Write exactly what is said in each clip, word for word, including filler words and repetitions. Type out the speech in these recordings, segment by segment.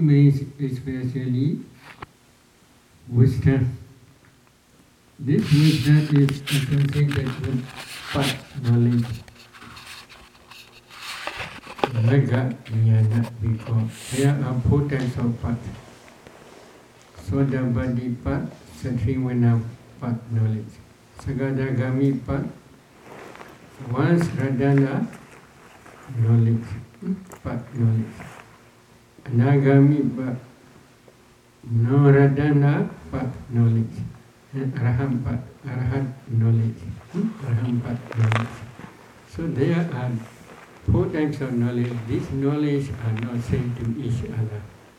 means especially wisdom. This wisdom is associated with path knowledge. Magga, Jnana, we call. There are four types of path. Sodabadi path, Satriwana path knowledge. Sagadagami path, once Radana knowledge, path knowledge. Anagami path, no Radana path knowledge. And Arahant path, Arahant knowledge. Arahant path knowledge. So there are four types of knowledge. These knowledge are not same to each other.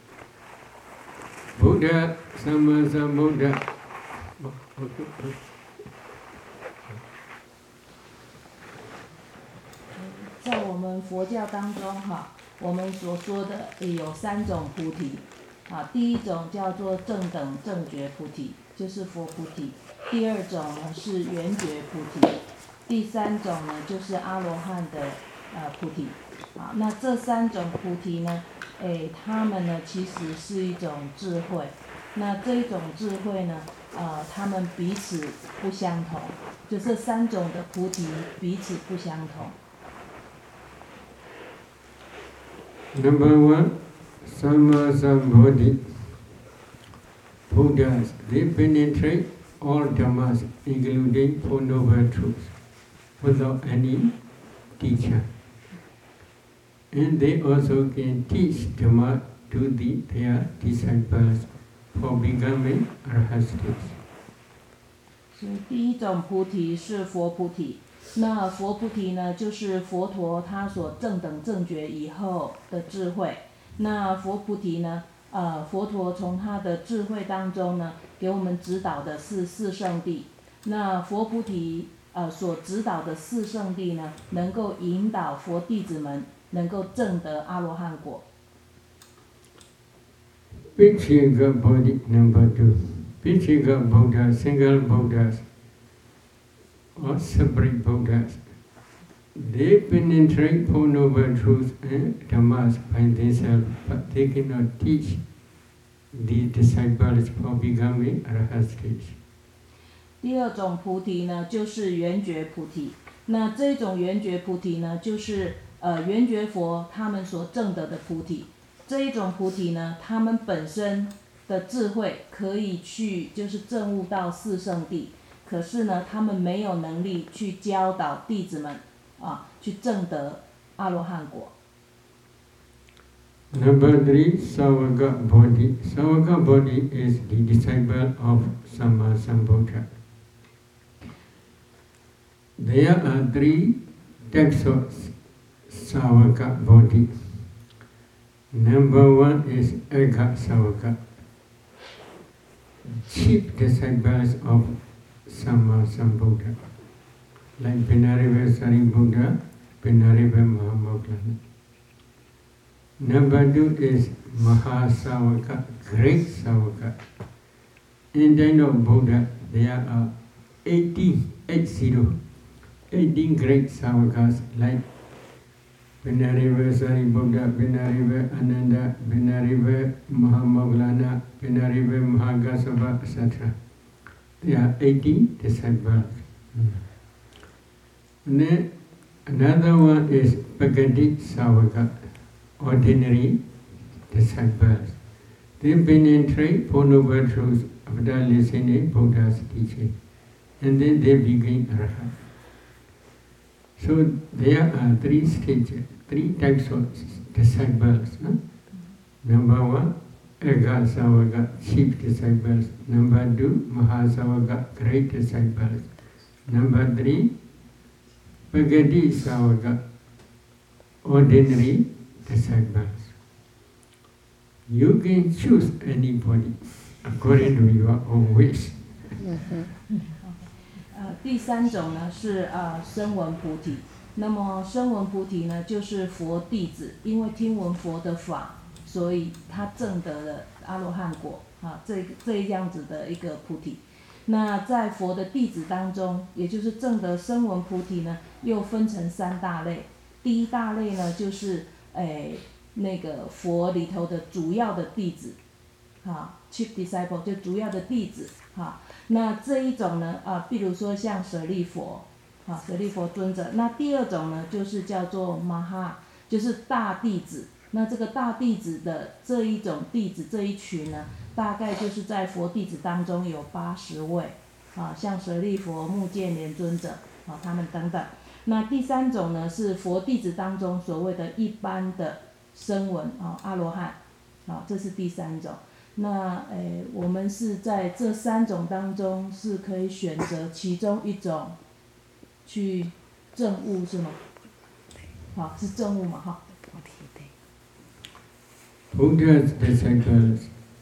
Buddha, Sammasambuddha. 在我们佛教当中哈，我们所说的也有三种菩提啊。第一种叫做正等正觉菩提，就是佛菩提；第二种呢是圆觉菩提；第三种呢就是阿罗汉的呃菩提。啊，那这三种菩提呢，诶，它们呢其实是一种智慧。那这一种智慧呢，呃，它们彼此不相同，就这三种的菩提彼此不相同。 Number one, Sammasambuddhi. Buddhas, they penetrate all dhammas, including Four Noble Truths, without any teacher. And they also can teach Dhamma to the, their disciples for becoming arhats. 所以第一种菩提是佛菩提。那佛菩提呢，就是佛陀他所正等正觉以后的智慧。那佛菩提呢，呃，佛陀从他的智慧当中呢，给我们指导的是四圣谛。那佛菩提呃所指导的四圣谛呢，能够引导佛弟子们能够证得阿罗汉果。 Vichika Bodhi number two. Vichika Buddha, single Buddhas, or separate Buddhas. They penetrate Four Noble Truths and Dhammas by themselves, but they cannot teach the disciples for becoming arhats. 第二种菩提呢，就是圆觉菩提。那这种圆觉菩提呢，就是呃圆觉佛他们所证得的菩提。这一种菩提呢，他们本身的智慧可以去就是证悟到四圣谛，可是呢，他们没有能力去教导弟子们啊，去证得阿罗汉果。 Number three, Savaka Bodhi. Savaka Bodhi is the disciple of Sammasambuddha. There are three types of Savaka Bodhi. Number one is Eka Savaka, chief disciples of Sammasambuddha, like Pinariva Saribuddha, Pinariva Mahamoggallana. Number two is Mahasavaka, great Savaka. In the time of Buddha, there are eighteen, eight zero, eighteen great Savakas like Pinariva Saribuddha, Pinariva Ananda, Pinariva Mahamoggallana, Pinariva Mahagassava, et cetera. There are eighteen disciples. Mm. And then another one is Pagadi Savaka, ordinary disciples. They penetrate Four Noble Truths after listening to Buddha's teaching, and then they become arhat. So there are three stages, three types of disciples. Huh? Number one, Eka Savaka, chief disciples. Number two, Mahasavaka, great disciples. Number three, Pagadi Savaka, ordinary disciples. You can choose anybody according to your own wish. 呃，第三种呢是呃声闻菩提。那么声闻菩提呢，就是佛弟子，因为听闻佛的法，所以他证得了阿罗汉果啊，这这样子的一个菩提。那在佛的弟子当中，也就是证得声闻菩提呢，又分成三大类。第一大类呢，就是诶那个佛里头的主要的弟子，啊 ，chief disciple 就主要的弟子，哈。那这一种呢，啊，比如说像舍利佛，啊，舍利佛尊者。那第二种呢，就是叫做玛哈，就是大弟子。那这个大弟子的这一种弟子这一群呢，大概就是在佛弟子当中有八十位，啊，像舍利佛、目犍连尊者，啊，他们等等。那第三种呢，是佛弟子当中所谓的一般的声闻，啊，阿罗汉，啊，这是第三种。那诶，我们是在这三种当中是可以选择其中一种去证悟，是吗？好，是证悟嘛，哈。 Buddha's disciples,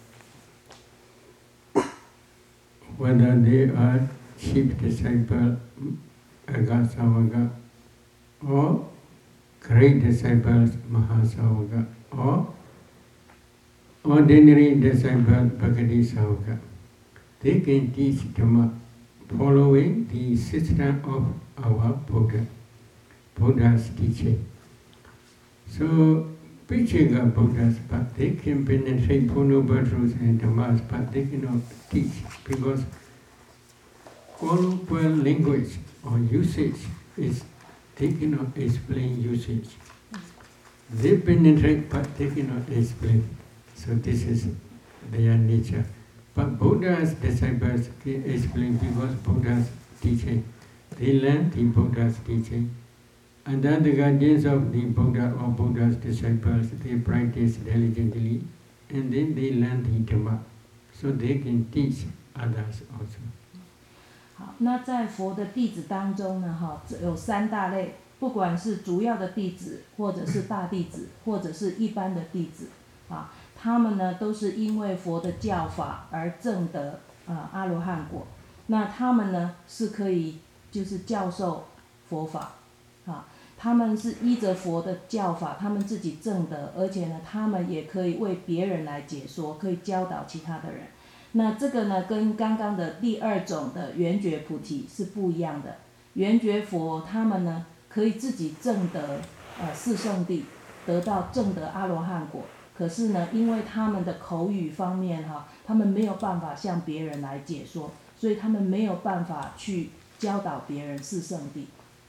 whether they are chief disciple, Agasavaka, or great disciples, Mahasavaka, or ordinary disciple, Bhagavati Savaka, they can teach Dhamma following the system of our Buddha, Buddha's teaching. So, preaching of Buddhas, but they can penetrate Four Noble Truths and Dhammas, but they cannot teach because colloquial language or usage is, they cannot explain usage. They penetrate, but they cannot explain. So this is their nature. But Buddha's disciples can explain because Buddha's teaching. They learn the Buddha's teaching. Under the guidance of the Buddha or Buddha's disciples, they practice diligently, and then they learn the Dhamma, so they can teach others also. 好，那在佛的弟子当中呢，哈，有三大类，不管是主要的弟子，或者是大弟子，或者是一般的弟子，啊，他们呢都是因为佛的教法而证得啊阿罗汉果。那他们呢是可以就是教授佛法。啊，他们是依着佛的教法，他们自己证得，而且呢，他们也可以为别人来解说，可以教导其他的人。那这个呢，跟刚刚的第二种的圆觉菩提是不一样的。圆觉佛他们呢，可以自己证得呃四圣谛，得到证得阿罗汉果。可是呢，因为他们的口语方面哈，他们没有办法向别人来解说，所以他们没有办法去教导别人四圣谛。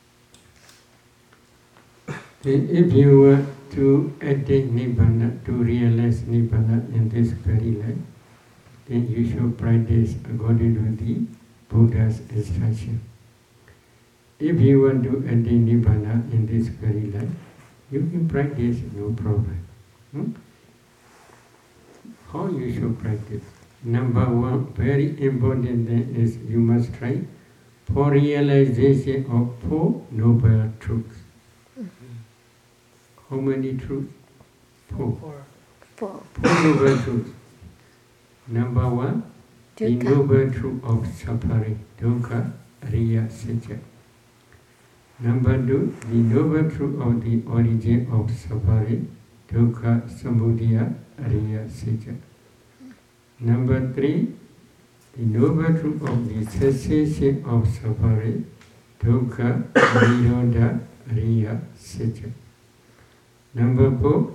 If you want to attain Nibbana, to realize Nibbana in this very life, then you should practice according to the Buddha's instruction. If you want to attain Nibbana in this very life, you can practice, no problem. Hmm? How you should practice? Number one, very important thing is you must try for realization of Four Noble Truths. How many truths? Four. Four. Four noble truths. Number one, the noble truth of suffering, dukkha, ariya, satya. Number two, the noble truth of the origin of suffering, dukkha, samudaya, ariya, satya. Number three, the noble truth of the cessation of suffering, dukkha, nirodha, ariya, satya. Number four,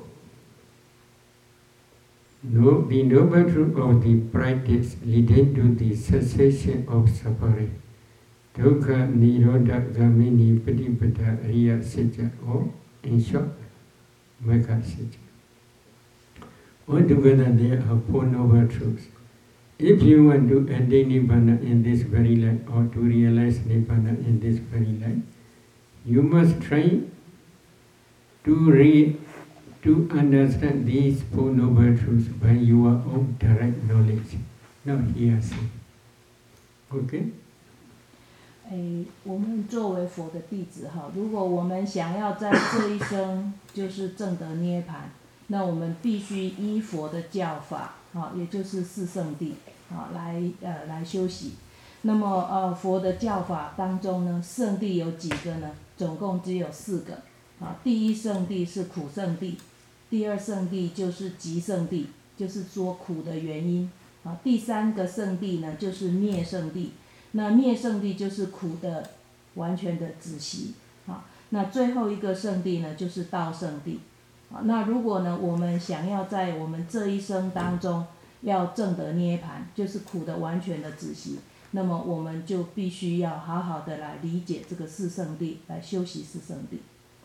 no, the noble truth of the practice leading to the cessation of suffering, dukkha, nirodha, gamini, patipada, ariya, satya, or in short, magga satya. Altogether there are four noble truths. If you want to attain Nibbana in this very life, or to realize Nibbana in this very life, you must try to read, to understand these Four Noble Truths by your own direct knowledge, not hearsay. Okay? 诶，我们作为佛的弟子哈，如果我们想要在这一生就是证得涅槃，那我们必须依佛的教法，啊，也就是四圣谛，啊，来呃来修习。那么呃佛的教法当中呢，圣谛有几个呢？总共只有四个。啊，第一圣谛是苦圣谛，第二圣谛就是集圣谛，就是说苦的原因。啊，第三个圣谛呢就是灭圣谛，那灭圣谛就是苦的完全的止息。啊，那最后一个圣谛呢就是道圣谛。 啊，那如果呢，我们想要在我们这一生当中要证得涅槃，就是苦的完全的止息，那么我们就必须要好好的来理解这个四圣谛，来修习四圣谛。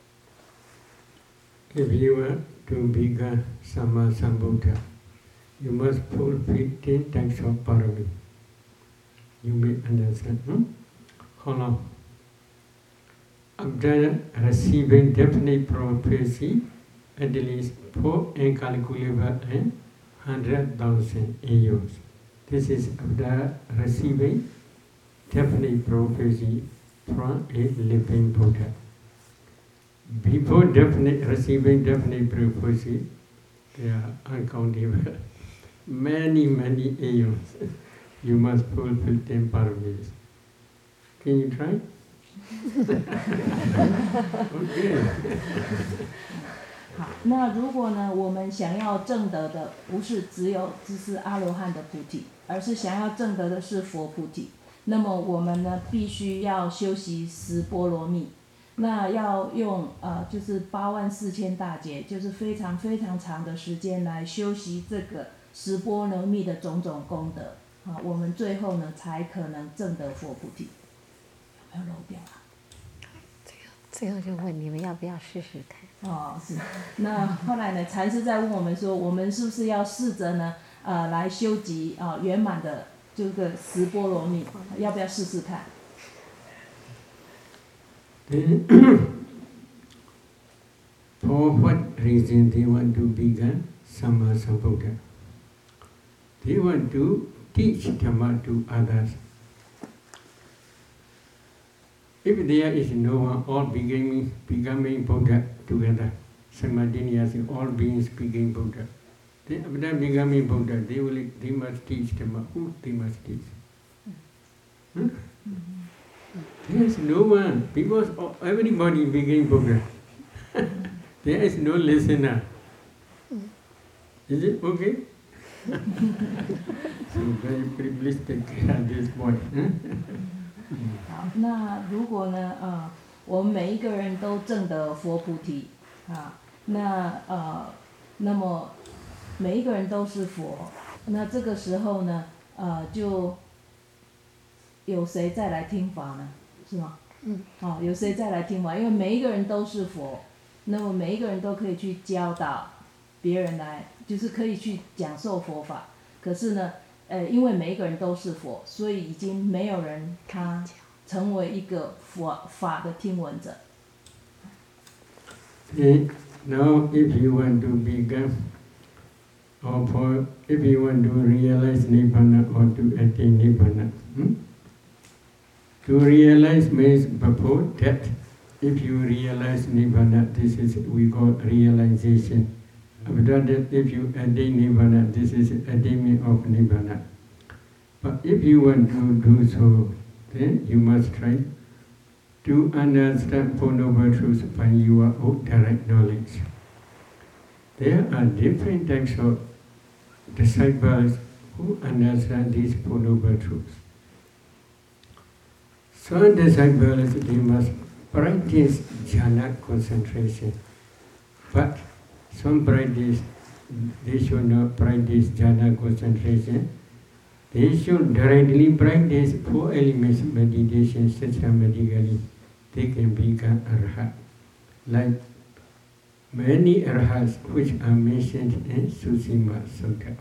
If you want to become Samma Sambuddha, you must fulfill ten types of parami. You may understand. Hmm? How long? After receiving definite prophecy, at least four incalculable and hundred thousand years. This is after receiving definite prophecy from a living Buddha. Before definite, receiving definite prophecy, there are uncountable, many, many years. You must fulfill ten paramis. Can you try? Okay. 好，那如果呢，我们想要证得的不是只有只是阿罗汉的菩提，而是想要证得的是佛菩提，那么我们呢，必须要修习十波罗蜜。那要用呃，就是八万四千大劫，就是非常非常长的时间来修习这个十波罗蜜的种种功德，啊，我们最后呢才可能证得佛菩提。有没有漏掉啊？ 最后就问你们要不要试试看？ 哦，是。那后来呢，禅师在问我们说，我们是不是要试着呢，呃，来修集啊圆满的这个十波罗蜜，要不要试试看？ For what reason they want to become Samma Sambuddha? They want to teach Dhamma to others. If there is no one all becoming, becoming Buddha together, simultaneously all beings became Buddha, then after becoming Buddha, they will they must teach Dhamma. Who they must teach? Hmm? There is no one, because everybody became Buddha. There is no listener. Is it okay? So very privileged at this point. 好，那如果呢，呃，我们每一个人都证得佛菩提，啊，那呃，那么每一个人都是佛，那这个时候呢，呃，就有谁再来听法呢？是吗？嗯。哦，有谁再来听法？因为每一个人都是佛，那么每一个人都可以去教导别人来，就是可以去讲授佛法。可是呢，呃，因为每一个人都是佛，所以已经没有人他成为一个佛法的听闻者。 Okay, now if you want to become, or for, if you want to realize Nibbana or to attain Nibbana, hmm? To realize means before death. If you realize Nibbana, this is we call realization. After that, if you attain Nibbana, this is attainment of Nibbana. But if you want to do so, then you must try to understand Four Noble Truths by your own direct knowledge. There are different types of disciples who understand these Four Noble Truths. Some disciples, they must practice jhana concentration, but some practice, they should not practice jhana concentration. They should directly practice four elements meditation systematically. They can become arhat, like many arhats which are mentioned in Susima Sutta.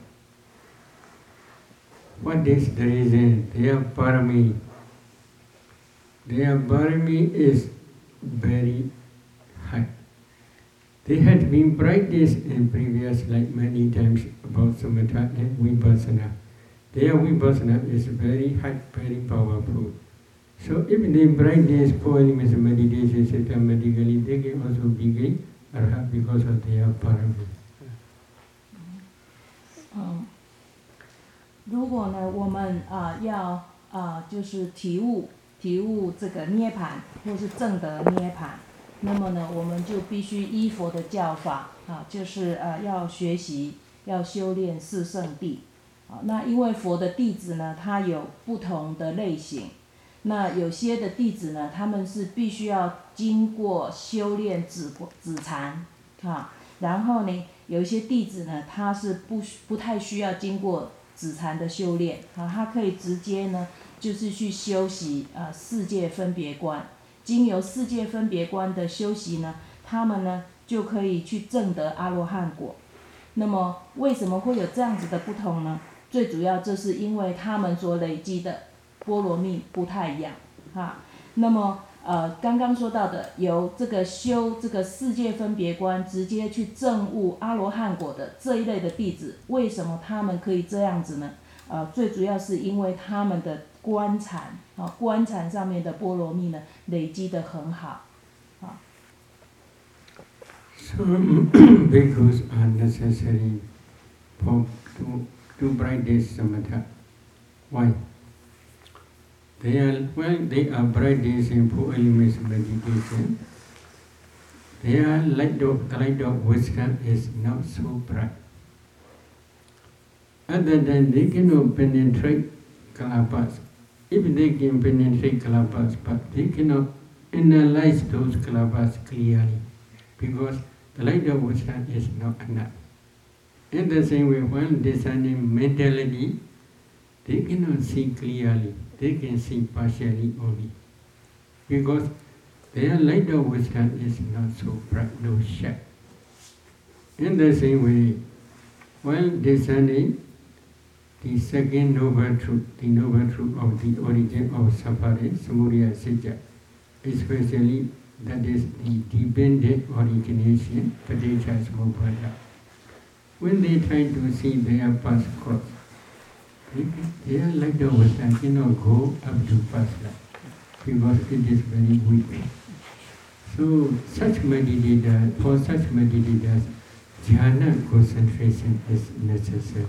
What is the reason? Their parami. Their parami is very high. They had been practiced in previous like many times about samatha and vipassana. Their vipassana is very high, very powerful. So if they practice four elements of meditation systematically, they can also become arhat because of their parami. 嗯，如果呢，我们啊、呃、要啊、呃、就是体悟体悟这个涅槃，或是证得涅槃，那么呢，我们就必须依佛的教法啊，就是呃要学习，要修炼四圣谛。啊，那因为佛的弟子呢，他有不同的类型。那有些的弟子呢，他们是必须要经过修炼止止禅，啊， 然后呢，有一些弟子呢，他是不不太需要经过止禅的修炼啊，他可以直接呢，就是去修习啊世界分别观，经由世界分别观的修习呢，他们呢就可以去证得阿罗汉果。那么为什么会有这样子的不同呢？最主要这是因为他们所累积的波罗蜜不太一样啊。那么呃，刚刚说到的，由这个修这个世界分别观，直接去证悟阿罗汉果的这一类的弟子，为什么他们可以这样子呢？呃，最主要是因为他们的观禅啊，观禅上面的波罗蜜呢，累积得很好啊。 So bhikkhus are necessary for to to practice samatha. Why? They are well. They are practicing four elements meditation. Their light of the light of wisdom is not so bright. Other than they cannot penetrate kalapas. If they can penetrate kalapas, but they cannot analyze those kalapas clearly, because the light of wisdom is not enough. In the same way, while discerning mentality, they cannot see clearly. They can see partially only, because their light of wisdom is not so bright, no sharp. In the same way, while discerning the second noble truth, the noble truth of the origin of suffering, samudaya satya, especially that is the dependent origination, paticca samuppada. When they try to see their past cause, their light of wisdom cannot go up to past life, because it is very weak. So such meditators, for such meditators, jhana concentration is necessary.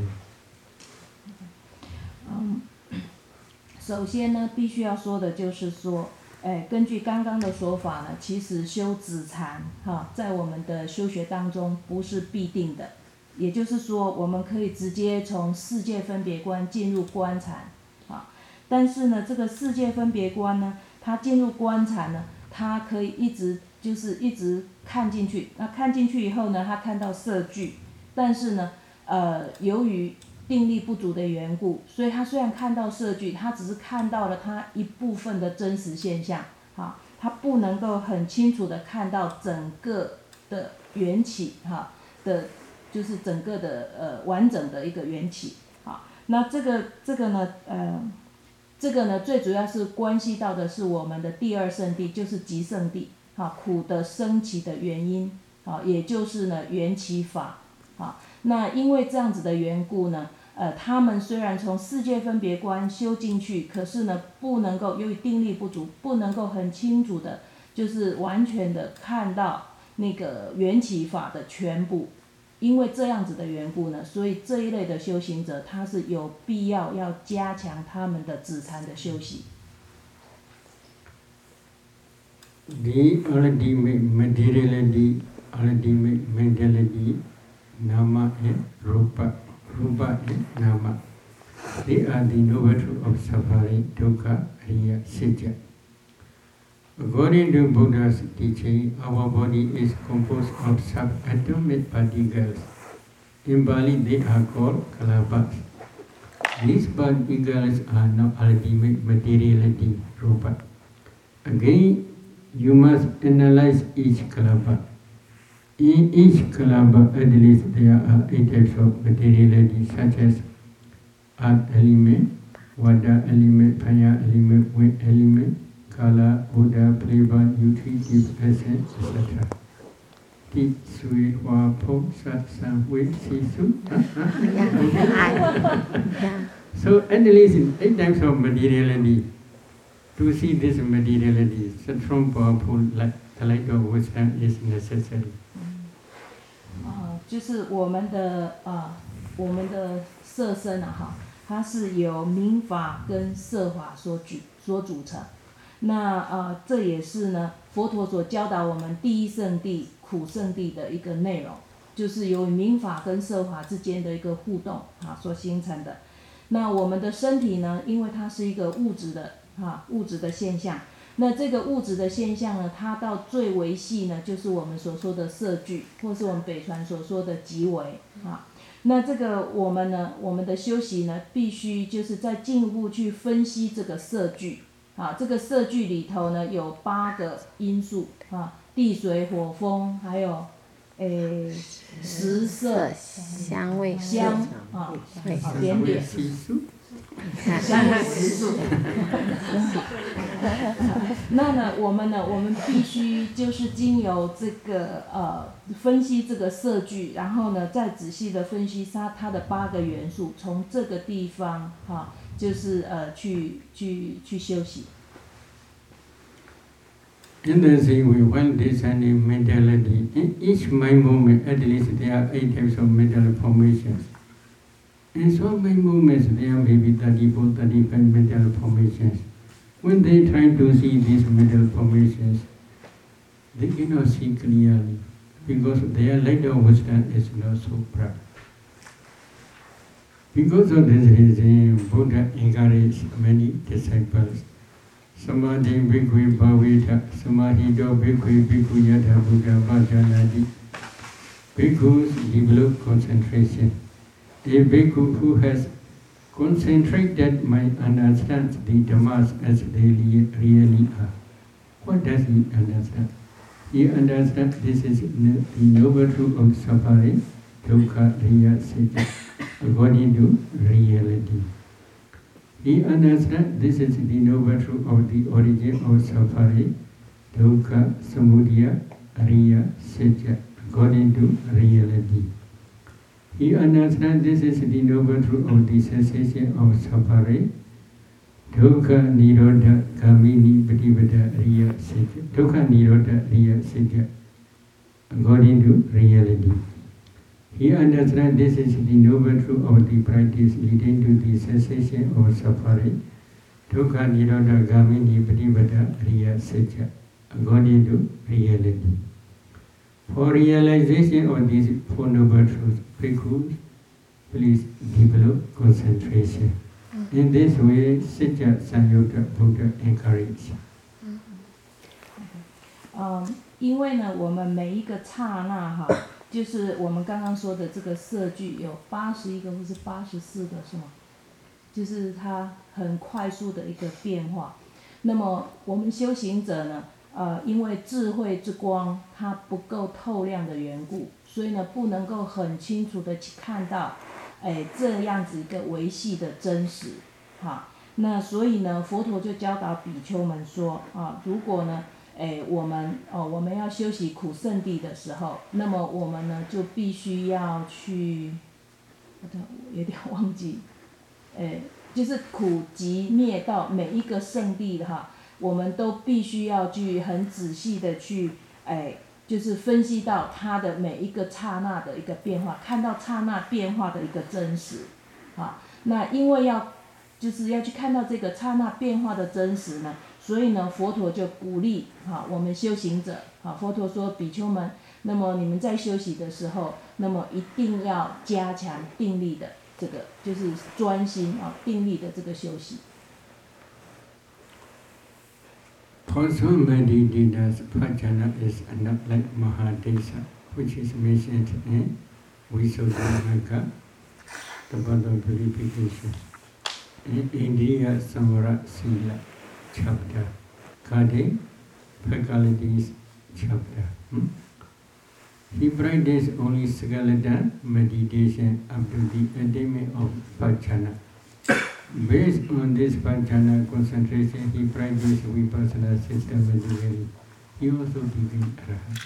嗯，首先呢，必须要说的就是说，哎，根据刚刚的说法呢，其实修止禅哈，在我们的修学当中不是必定的，也就是说，我们可以直接从世界分别观进入观禅啊。但是呢，这个世界分别观呢，它进入观禅呢，它可以一直就是一直看进去。那看进去以后呢，他看到色具，但是呢，呃，由于定力不足的缘故，所以他虽然看到色具，他只是看到了他一部分的真实现象，哈，他不能够很清楚的看到整个的缘起，哈的，就是整个的呃完整的一个缘起，好，那这个这个呢，呃，这个呢最主要是关系到的是我们的第二圣地，就是极圣地，好，苦的升起的原因，好，也就是呢缘起法，好。那因为这样子的缘故呢，呃，他们虽然从世界分别观修进去，可是呢，不能够由于定力不足，不能够很清楚的，就是完全的看到那个缘起法的全部。因为这样子的缘故呢，所以这一类的修行者，他是有必要要加强他们的止禅的修习。 The ultimate materiality, ultimate mentality, nama and rupa, rupa and nama. They are the noble truth of suffering, dukkha, ariya, satya. According to Buddha's teaching, our body is composed of subatomic particles. In Pali, they are called kalapas. These particles are not ultimate materiality, rupa. Again, you must analyze each kalapa. In each kalapa, at least there are eight types of materiality, such as earth element, water element, fire element, wind element, color, odor, flavor, nutritive essence, et cetera. Heat, sweet, hua, po, sat, sun, wind, sisu. So at least eight types of materiality. To see this materiality, such strong, powerful, like the light of wisdom is necessary. 啊，就是我们的啊，我们的色身啊，哈，它是由明法跟色法所组所组成。那呃，这也是呢，佛陀所教导我们第一圣地苦圣地的一个内容，就是由明法跟色法之间的一个互动啊所形成的。那我们的身体呢，因为它是一个物质的啊物质的现象， 那这个物质的现象呢，它到最微细呢，就是我们所说的色聚，或是我们北传所说的极微啊。那这个我们呢，我们的修习呢，必须就是再进一步去分析这个色聚啊。这个色聚里头呢，有八个因素啊，地水火风，还有诶食色香味香啊， 味啊点点。香味食素。那呢，我们呢，我们必须就是经由这个呃分析这个色聚，然后呢，再仔细的分析它它的八个元素，从这个地方哈、啊，就是呃去去去休息。 In the same way, while descending mentality, in each mind movement, at least there are eight types of mental formations. In some mind movements, there may be thirty-four, thirty-five mental formations. When they try to see these mental formations, they cannot see clearly because their light of wisdom is not so bright. Because of this reason, Buddha encouraged many disciples. Samadhi bhikkhve bhavita, samadhito bhikkhve bhikkhu yatha Buddha bhajanati. Bhikkhus develop concentration. A bhikkhu who has concentrated mind understands the Dhammas as they really are. What does he understand? He understands this is the noble truth of suffering, dukkha, riya, sita, according to reality. He understands this is the noble truth of the origin of suffering, dukkha, samudaya, riya, sita, according to reality. He understands this is the noble truth of the cessation of suffering, dukkha, nirodha, kamini, patipada, riya, sita, dukkha, nirodha, riya, sita, according to reality. He understands this is the noble truth of the practice leading to the cessation of suffering, dukkha, nirodha, kamini, patipada, riya, sita, according to reality. For realization of these four noble truths, bhikkhus, please develop concentration. In this way, Satya Sanyutta Buddha encouraged. 嗯，因为呢，我们每一个刹那哈，就是我们刚刚说的这个色聚有八十一个或是八十四个是吗？就是它很快速的一个变化。那么我们修行者呢？呃，因为智慧之光它不够透亮的缘故，所以呢不能够很清楚的去看到，哎这样子一个维系的真实，哈。那所以呢，佛陀就教导比丘们说啊，如果呢，哎我们哦我们要修习苦圣地的时候，那么我们呢就必须要去，我有点忘记，哎就是苦集灭道每一个圣地的哈。我们都必须要去很仔细的去，哎，就是分析到它的每一个刹那的一个变化，看到刹那变化的一个真实，啊，那因为要，就是要去看到这个刹那变化的真实呢，所以呢，佛陀就鼓励啊我们修行者，啊，佛陀说比丘们，那么你们在休息的时候，那么一定要加强定力的这个，就是专心啊定力的这个休息。 For some meditators, Pajana is not like Mahadesa, which is mentioned in Visuddhimagga, the path of purification. In Indriya Samvara Sila chapter, Kade faculties chapter. Hmm? He practiced only skeleton meditation up to the attainment of Pajana. Based on this Pajana concentration, he practiced Vipassana systematically. He also became Arahant.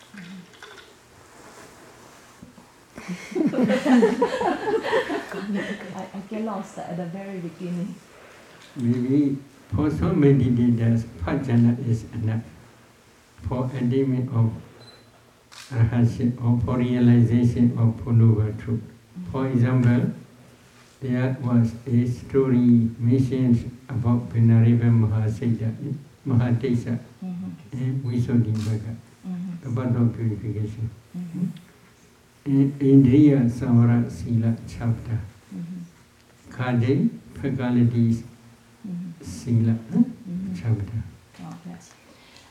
I, I get lost at the very beginning. Maybe for some meditators, Pajana is enough for attainment of Arahantship or for realization of Four Noble Truth. For example, there was a story mentioned about Venerable Mahasaya, Mahadesa mm-hmm. in Visuddhimagga, mm-hmm. the path of purification. Mm-hmm. In Indriya Samvara Sila chapter, mm-hmm. Kade faculties mm-hmm. Sila mm-hmm. chapter. Oh.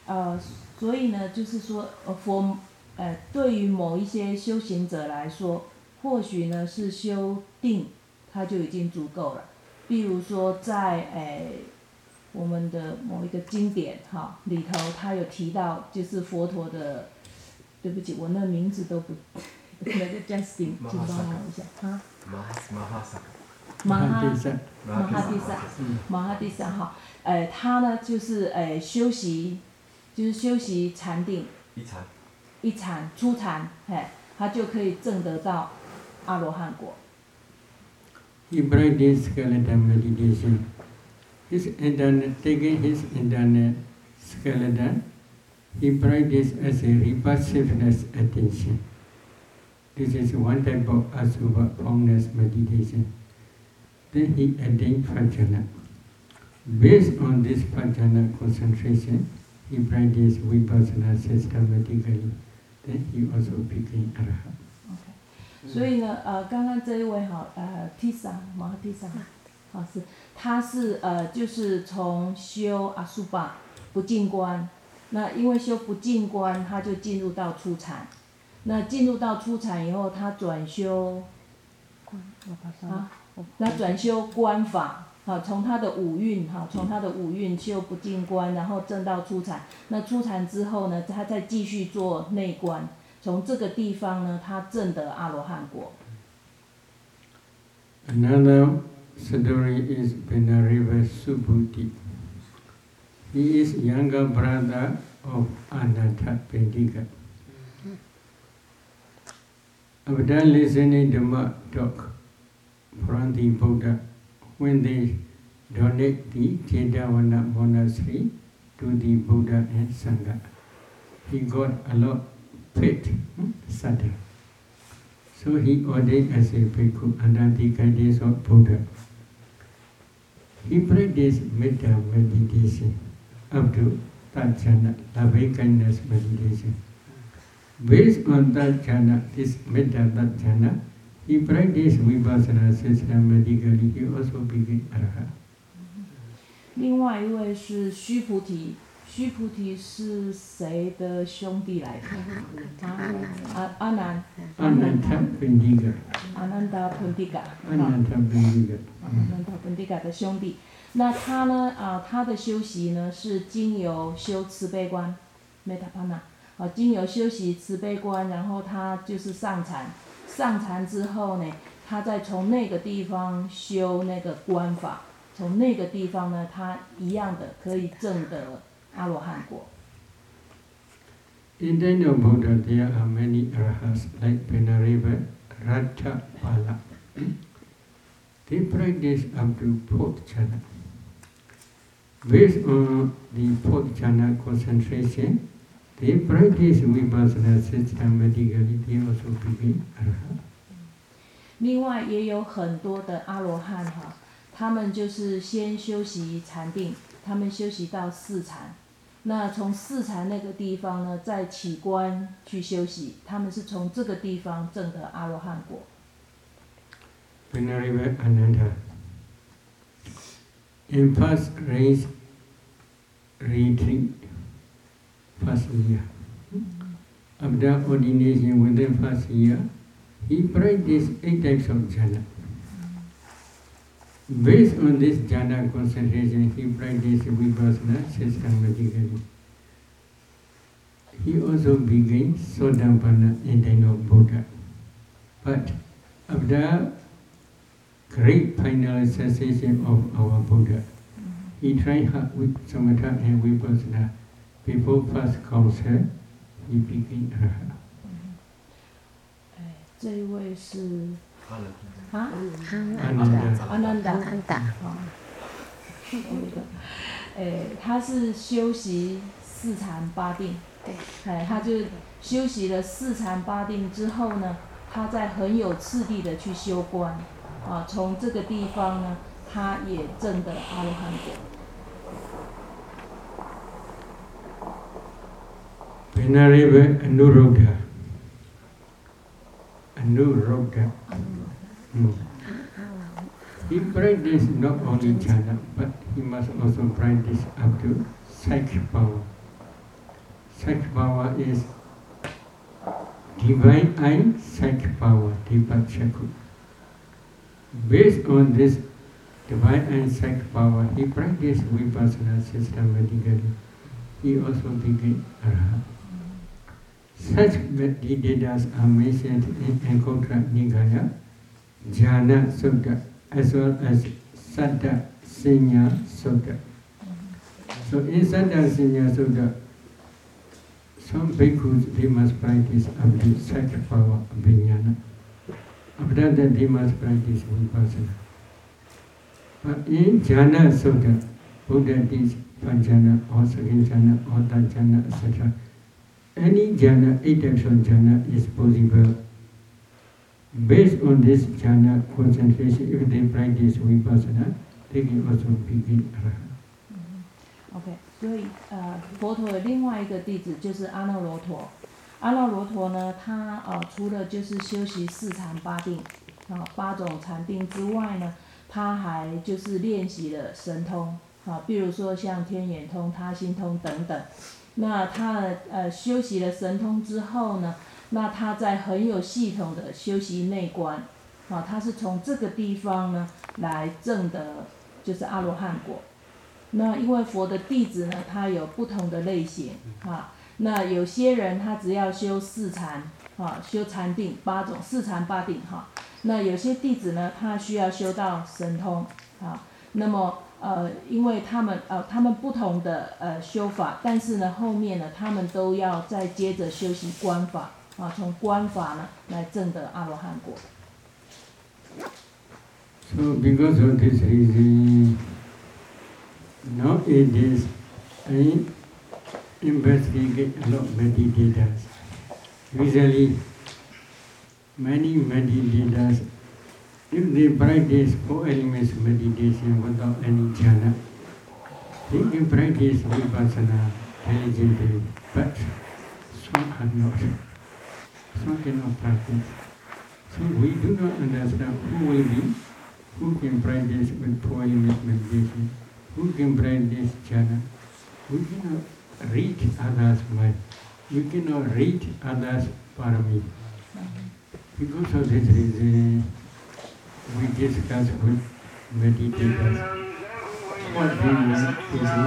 呃，所以呢，就是说，呃，佛，呃，对于某一些修行者来说，或许呢是修定，它就已经足够了。比如说在，诶，我们的某一个经典哈里头，它有提到，就是佛陀的，对不起，我那名字都不，那个 Justin， 请帮我一下哈。 马马哈萨。 马哈地萨， 马哈蒂萨，马哈蒂萨哈，呃，他呢就是呃修习，就是修习禅定， 一禅， 一禅初禅，嘿，他就可以证得到阿罗汉果。 He practiced skeleton meditation. His internal, taking his internal skeleton, he practiced as a repassiveness attention. This is one type of asubha formless meditation. Then he attained Fajjana. Based on this Fajjana concentration, he practiced Vipassana systematically. Then he also became Arhat. Okay. 所以呢，呃，刚刚这一位哈，呃，Tisa， 马哈蒂萨，好是，他是呃，就是从修阿苏巴不净观，那因为修不净观，他就进入到初禅。那进入到初禅以后，他转修，啊。那转修观法，好，从他的五蕴，哈，从他的五蕴修不净观，然后证到初禅。那初禅之后呢，他再继续做内观，从这个地方呢，他证得阿罗汉果。 Another story is Venerable Subhuti. He is younger brother of Anathapindika. After listening to Dhamma talk from the Buddha, when they donate the Jetavana monastery to the Buddha and Sangha, he got a lot faith, sadhu. So he ordained as a bhikkhu under the guidance of Buddha. He practiced metta meditation up to that jhana, loving kindness meditation. Based on that jhana, this metta, that jhana, he practiced Vipassana systematically. He also became Arhat. 另外一位是须菩提，须菩提是谁的兄弟来的？啊，阿阿难。 Anathapindika. 阿难达盆地嘎。 Anathapindika. 阿难达盆地嘎的兄弟，那他呢？啊，他的修习呢是经由修慈悲观 ，Metapana， 啊，经由修习慈悲观，然后他就是上禅，上禅之后呢，他再从那个地方修那个观法。从那个地方呢，他一样的可以证得阿罗汉果。 In the name of Buddha, there are many arhats like Venerable Ratthapala. They practice up to fourth jhana. Based on the fourth jhana concentration, they practice Vipassana systematically. They also became arhat. 另外也有很多的阿罗汉哈。他们就是先修习禅定，他们修习到四禅，那从四禅那个地方呢，再起观去修习，他们是从这个地方证得阿罗汉果。 Venerable Ananda, in first race retreat, first year, after ordination within first year, he practiced eight types of jhana. Based on this jhana concentration, he practiced Vipassana systematically. He also became Sotapanna in the name of Buddha. But after great final cessation of our Buddha, he tried hard with Samatha and Vipassana. Before first council, he became Arhat. 哎，这一位是。啊， 阿难达， 阿难达， 阿难达， 好，诶，他是修习四禅八定， 对， 哎，他就修习了四禅八定之后呢，他再很有次第的去修观，啊，从这个地方呢，他也证得阿罗汉果。 Venerable Anuruddha. Anuruddha. Mm. He practiced not only jhana, but he must also practice up to psych power. sight power is divine eye sight power, Dipa Chaku. Based on this divine eye sight power, he practiced Vipassana systematically. He also became Arhat. Such meditators are mentioned in Ankotra Nikaya, Jhana Sutta, as well as Saddha Senya Sutta. So in Saddha Senya Sutta, some bhikkhus, they must practice Abdi Sight power Abhinyana. After that, they must practice Vipassana. But in Jhana Sutta, Buddha teaches Panjana or second jhana or third jhana, et cetera. Any jhana, eight types of jhana is possible. Based on this jhana concentration, if they practice Vipassana, they can also begin Arahant. OK， 所以呃，佛陀的另外一个弟子就是阿耨罗陀。阿耨罗陀呢，他呃除了就是修习四禅八定啊八种禅定之外呢，他还就是练习了神通啊，比如说像天眼通、他心通等等。那他呃修习了神通之后呢，那他在很有系统的修习内观啊，他是从这个地方呢来证得就是阿罗汉果。那因为佛的弟子呢，他有不同的类型啊。那有些人他只要修四禅啊，修禅定八种四禅八定哈。那有些弟子呢，他需要修到神通啊。那么呃，因为他们呃他们不同的呃修法，但是呢后面呢他们都要再接着修习观法啊，从观法呢来证得阿罗汉果。 So because of this reason, nowadays I investigate a lot of meditators. Usually, many meditators, if they practice four elements meditation without any jhana, they can practice Vipassana diligently, but some are not. Some cannot practice. So we do not understand who will be, who can practice with four element meditation, who can practice jhana. We cannot read others' mind. We cannot read others' parami. Because of this reason, we discuss with meditators what we want to do.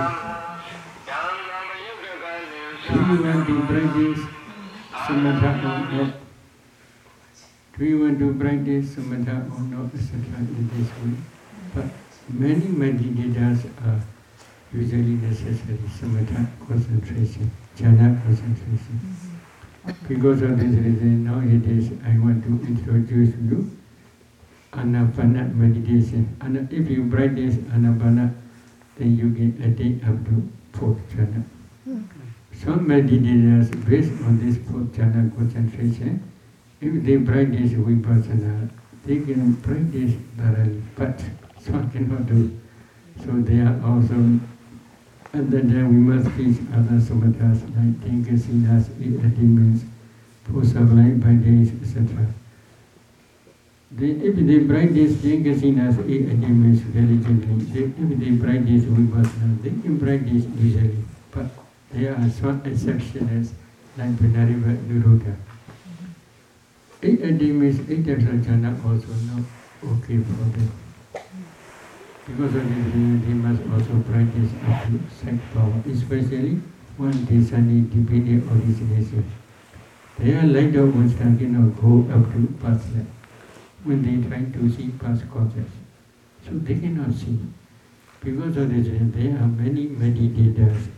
Do you want to practice samatha or not? Do you want to practice samatha or not, et cetera in this way? But many meditators are usually necessary samatha concentration, jhana concentration. Okay. Because of this reason, nowadays I want to introduce you Anapana meditation. And if you practice Anapana, then you can attain up to fourth jhana. Mm. Some meditators, based on this fourth jhana concentration, if they practice Vipassana, they can practice thoroughly, but some cannot do. So they are also, and then we must teach other samathas like Tenkasinas, eight attainments, four sublime by days, et cetera. They, if they practice Tenkasinas, eight attainments diligently, they, if they practice Vipassana, they can practice easily. But there are some exceptions like Vinariva Nirodha. Eight attainments, eight types of jhana also not okay for them. Because of this reason, they must also practice up to sight power, especially one descending dependent origination. Their light of wisdom cannot go up to past life when they try to see past causes. So they cannot see. Because of this reason, there are many meditators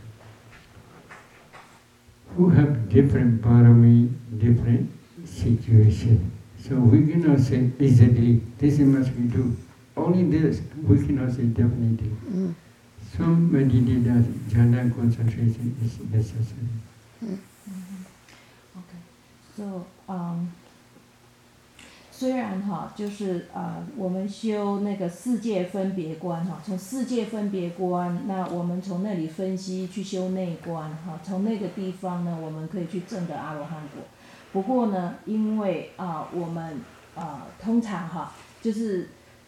who have different parami, different situation. So we cannot say easily, this must be true. Only this, we cannot say definitely. Mm. Some meditators, jhana concentration is necessary. Mm. OK， so um， 虽然哈，就是啊、呃，我们修那个世界分别观哈，从世界分别观，那我们从那里分析去修内观哈，从那个地方呢，我们可以去证得阿罗汉果。不过呢，因为啊、呃，我们啊、呃，通常哈，就是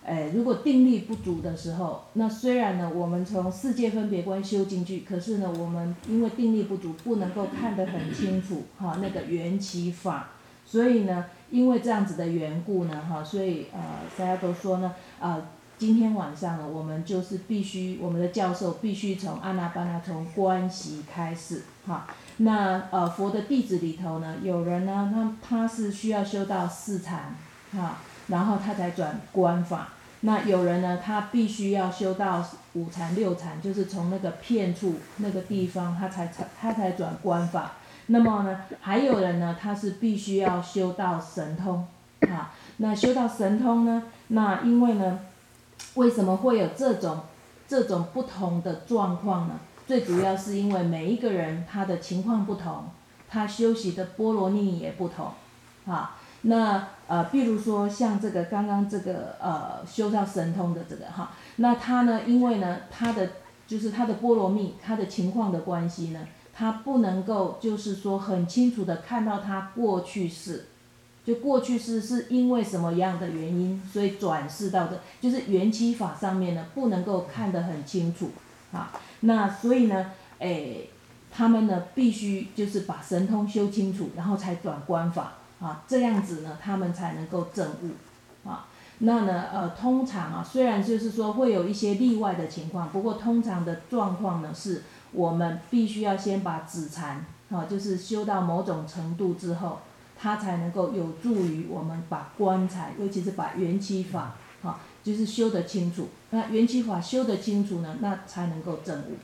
哎，如果定力不足的时候，那虽然呢，我们从世界分别观修进去，可是呢，我们因为定力不足，不能够看得很清楚哈那个缘起法，所以呢，因为这样子的缘故呢，哈，所以呃，大家都说呢，啊、呃，今天晚上呢，我们就是必须，我们的教授必须从阿那巴那从观习开始哈。那呃，佛的弟子里头呢，有人呢，他他是需要修到四禅哈。然后他才转观法，那有人呢，他必须要修到五禅六禅，就是从那个片处那个地方，他才才他才转观法。那么呢，还有人呢，他是必须要修到神通，啊，那修到神通呢，那因为呢，为什么会有这种这种不同的状况呢？最主要是因为每一个人他的情况不同，他修习的波罗蜜也不同，啊。那呃，比如说像这个刚刚这个呃修到神通的这个哈，那他呢，因为呢他的就是他的波罗蜜，他的情况的关系呢，他不能够就是说很清楚的看到他过去世，就过去世是因为什么样的原因，所以转世到的，就是缘起法上面呢不能够看得很清楚啊。那所以呢，诶，他们呢必须就是把神通修清楚，然后才转观法。啊，这样子呢，他们才能够证悟，啊，那呢，呃，通常啊，虽然就是说会有一些例外的情况，不过通常的状况呢，是我们必须要先把止禅，啊，就是修到某种程度之后，它才能够有助于我们把观察，尤其是把缘起法，啊，就是修得清楚。那缘起法修得清楚呢，那才能够证悟。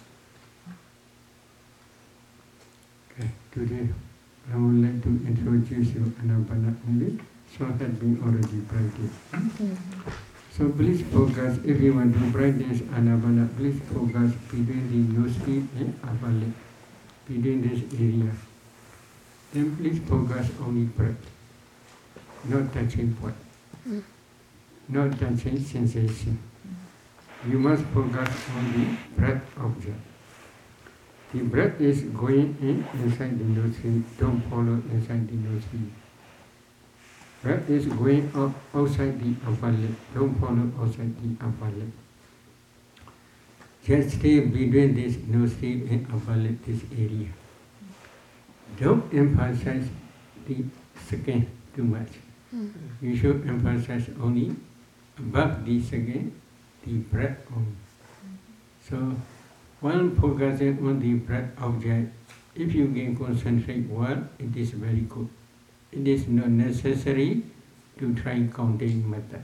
Okay, today I would like to introduce you Anapana knowledge, so had been already practiced. Mm-hmm. So please focus, if you want to practice Anapana, please focus between the nostril and upper lip, between this area. Then please focus on the breath, not touching point, mm. not touching sensation. You must focus on the breath object. The breath is going in inside the nostril, don't follow inside the nostril. Breath is going up outside the upper lip, don't follow outside the upper lip. Just stay between this nostril and upper lip, this area. Don't emphasize the second too much. Mm-hmm. You should emphasize only above the second, the breath only. So, while focusing on the breath object, if you can concentrate well, it is very good. It is not necessary to try counting method.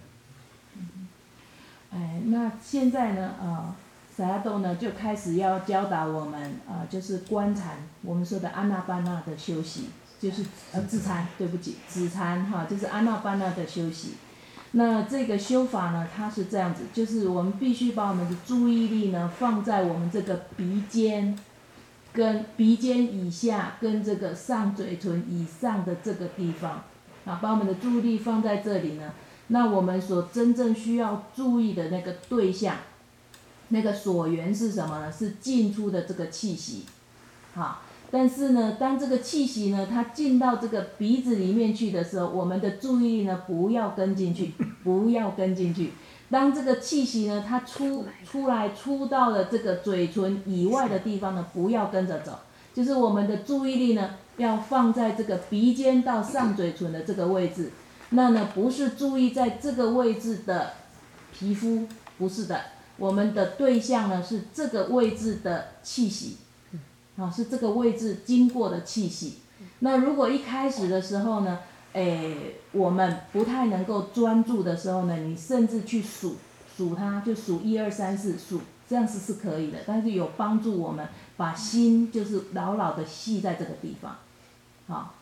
哎，那现在呢，呃，萨亚多呢就开始要教导我们，呃，就是观禅，我们说的阿那巴那的休息，就是呃止禅，对不起，止禅哈，就是阿那巴那的休息。那这个修法呢，它是这样子，就是我们必须把我们的注意力呢放在我们这个鼻尖，跟鼻尖以下跟这个上嘴唇以上的这个地方，啊，把我们的注意力放在这里呢，那我们所真正需要注意的那个对象，那个所缘是什么呢？是进出的这个气息，好。但是呢，当这个气息呢，它进到这个鼻子里面去的时候，我们的注意力呢，不要跟进去，不要跟进去。当这个气息呢，它出出来出到了这个嘴唇以外的地方呢，不要跟着走，就是我们的注意力呢，要放在这个鼻尖到上嘴唇的这个位置。那呢，不是注意在这个位置的皮肤，不是的，我们的对象呢是这个位置的气息。啊，是这个位置经过的气息。那如果一开始的时候呢，诶，我们不太能够专注的时候呢，你甚至去数数它，就数一二三四数，这样是是可以的，但是有帮助我们把心就是牢牢的系在这个地方。好。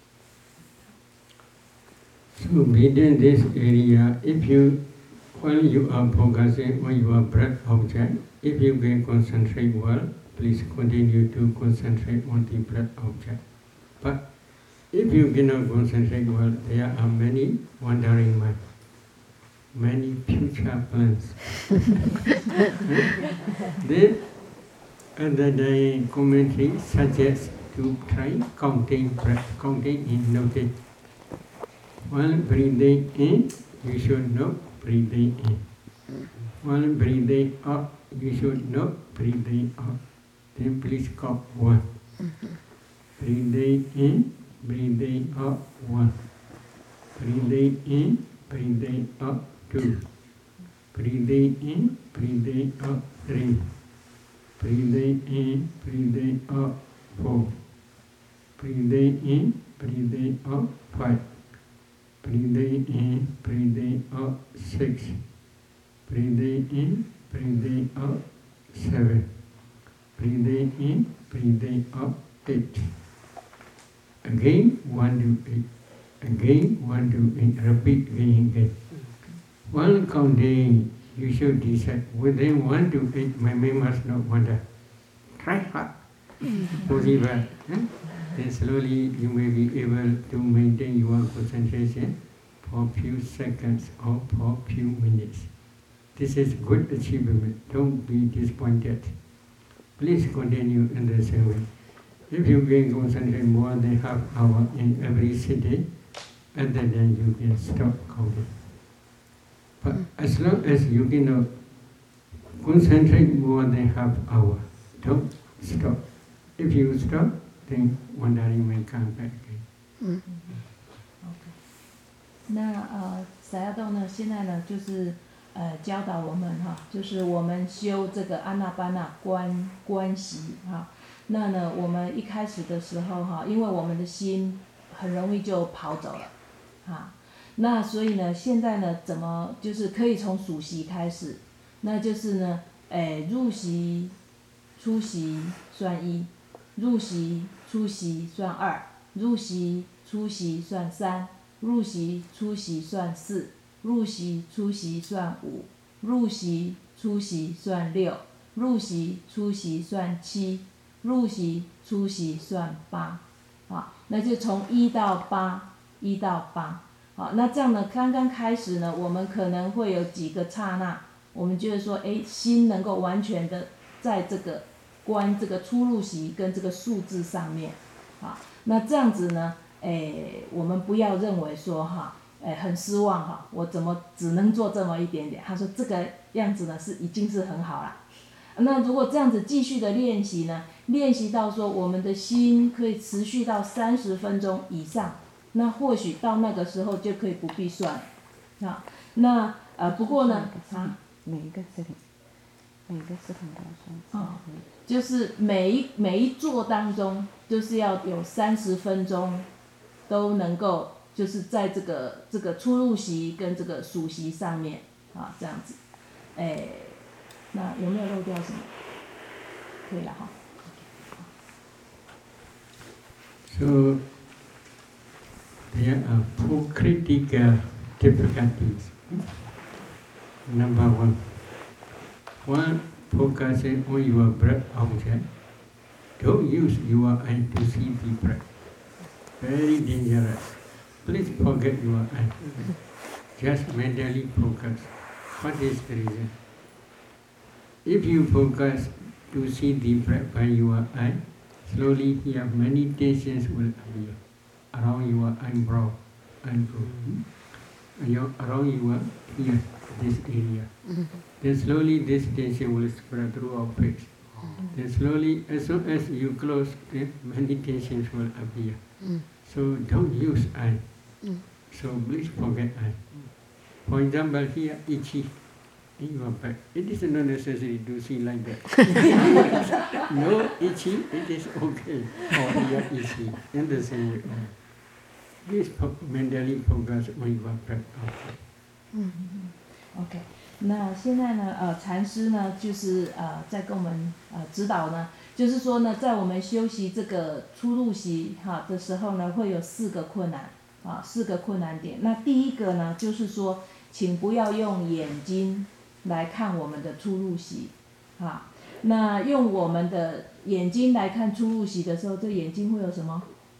So within this area, if you, while you are focusing on your breath object, if you can concentrate well, please continue to concentrate on the breath object. But if you cannot concentrate well, there are many wandering minds, many future plans. Then, another commentary suggests to try counting breath, counting in noting. While breathing in, you should note breathing in. While breathing out, you should not breathing out. Then please count one. Breathing in, breathing out, one. Breathing in, breathing out, two. Breathing in, breathing out, three. Breathing in, breathing out, four. Breathing in, breathing out, five. Breathing in, breathing out, six. Breathing in, breathing out, seven. Breathing in, breathing out, eight. Again, one to eight. Again, one to eight. Repeat again, again. While counting, you should decide within one to eight. My mind must not wander. Try hard. Possible. Eh? Then slowly you may be able to maintain your concentration for a few seconds or for a few minutes. This is good achievement. Don't be disappointed. Please continue in the same way. If you can concentrate more than half hour in every sitting, and then you can stop counting. But as long as you cannot concentrate more than half hour, don't stop. If you stop, then wandering may come back again. Mm. OK。那呃，萨亚豆呢，现在呢就是呃教导我们哈，就是我们修这个阿那巴那观观息哈。那呢，我们一开始的时候哈，因为我们的心很容易就跑走了，哈。那所以呢，现在呢，怎么就是可以从数息开始？那就是呢，诶，入息、出息算一，入息、出息算二，入息、出息算三，入息、出息算四，入息、出息算五，入息、出息算六，入息、出息算七，入息、出息算八，啊，那就从一到八，一到八。好，那这样呢？刚刚开始呢，我们可能会有几个刹那，我们觉得说，哎，心能够完全的在这个观这个出入息跟这个数字上面，啊，那这样子呢，哎，我们不要认为说哈，哎，很失望哈，我怎么只能做这么一点点？他说这个样子呢是已经是很好了。那如果这样子继续的练习呢，练习到说我们的心可以持续到三十分钟以上。那或许到那个时候就可以不必算，啊，那呃不过呢，啊， 每一个事情，每一个事情都算。 哦，就是每一每一座当中，就是要有三十分钟，都能够就是在这个这个出入息跟这个数息上面啊这样子，哎，那有没有漏掉什么？可以了哈。 So there are four critical difficulties. Number one, one focusing on your breath object. Don't use your eye to see the breath. Very dangerous. Please forget your eye. Just mentally focus. What is the reason? If you focus to see the breath by your eye, slowly here many tensions will appear. Around your eyebrow, eyebrow, mm-hmm. your, around your ear, this area. Mm-hmm. Then slowly this tension will spread through our face. Mm-hmm. Then slowly, as soon as you close, then many tensions will appear. Mm-hmm. So don't use eye. Mm-hmm. So please forget eye. For example, here itchy in your back. It is not necessary to see like that. No itchy, it is okay. Or here itchy, in the same way. Please mentally focus on your breath. 嗯 ，OK。那现在呢，呃，禅师呢，就是呃，在跟我们呃指导呢，就是说呢，在我们修习这个出入息哈的时候呢，会有四个困难啊，四个困难点。那第一个呢，就是说，请不要用眼睛来看我们的出入息，啊，那用我们的眼睛来看出入息的时候，这眼睛会有什么？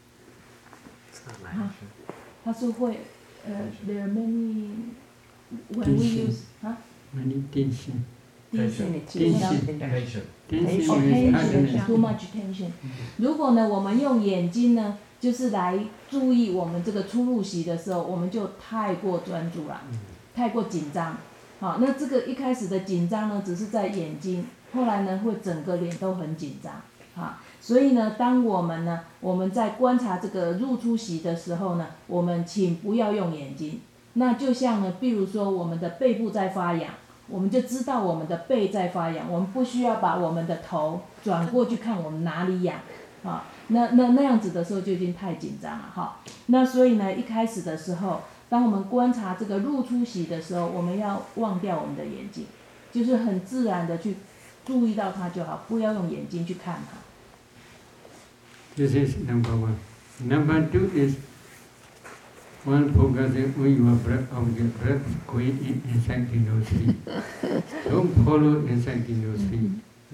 啊，它是会，呃 ，there are many when we use 啊 ，many tension, tension, tension, tension, too much tension。如果呢，我们用眼睛呢，就是来注意我们这个出入息的时候，我们就太过专注了， 太过紧张。好，那这个一开始的紧张呢，只是在眼睛，后来呢会整个脸都很紧张。啊，所以呢，当我们呢，我们在观察这个入出息的时候呢，我们请不要用眼睛。那就像呢，比如说我们的背部在发痒，我们就知道我们的背在发痒，我们不需要把我们的头转过去看我们哪里痒。啊，那那那样子的时候就已经太紧张了哈。那所以呢，一开始的时候，当我们观察这个入出息的时候，我们要忘掉我们的眼睛，就是很自然的去注意到它就好，不要用眼睛去看它。 This is number one. Number two is one focusing on your breath object, breath going in inside the nose. Don't follow inside the nose.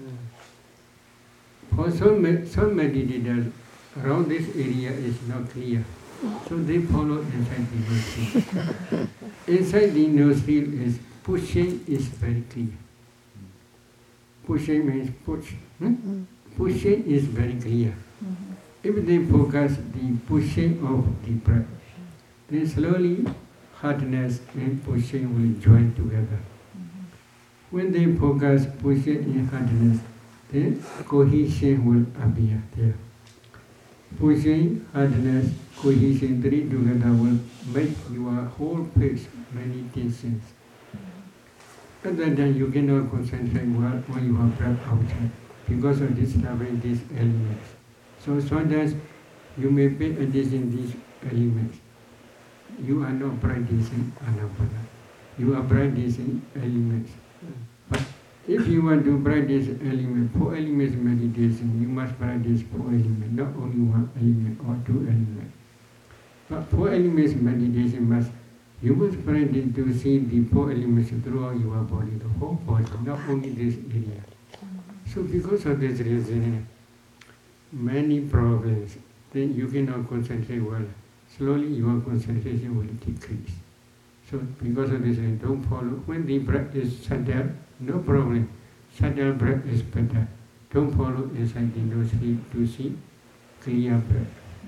For some, some meditators, around this area is not clear, so they follow inside the nose. Inside the nose is pushing is very clear. Pushing means push. Hmm? Pushing is very clear. If they focus the pushing of the breath, then slowly hardness and pushing will join together. When they focus pushing and hardness, then cohesion will appear there. Pushing, hardness, cohesion, three together will make your whole face many tensions. Other than you cannot concentrate well on your breath outside because of disturbing these elements. So sometimes you may pay attention to these elements. You are not practicing anapana. You are practicing elements. But if you want to practice element, four elements meditation, you must practice four elements, not only one element or two elements. But four elements meditation must, you must practice to see the four elements throughout your body, the whole body, not only this area. So because of this reason, many problems, then you cannot concentrate well. Slowly your concentration will decrease. So because of this, don't follow. When the breath is subtle, no problem. Subtle breath is better. Don't follow inside the nose to see clear breath.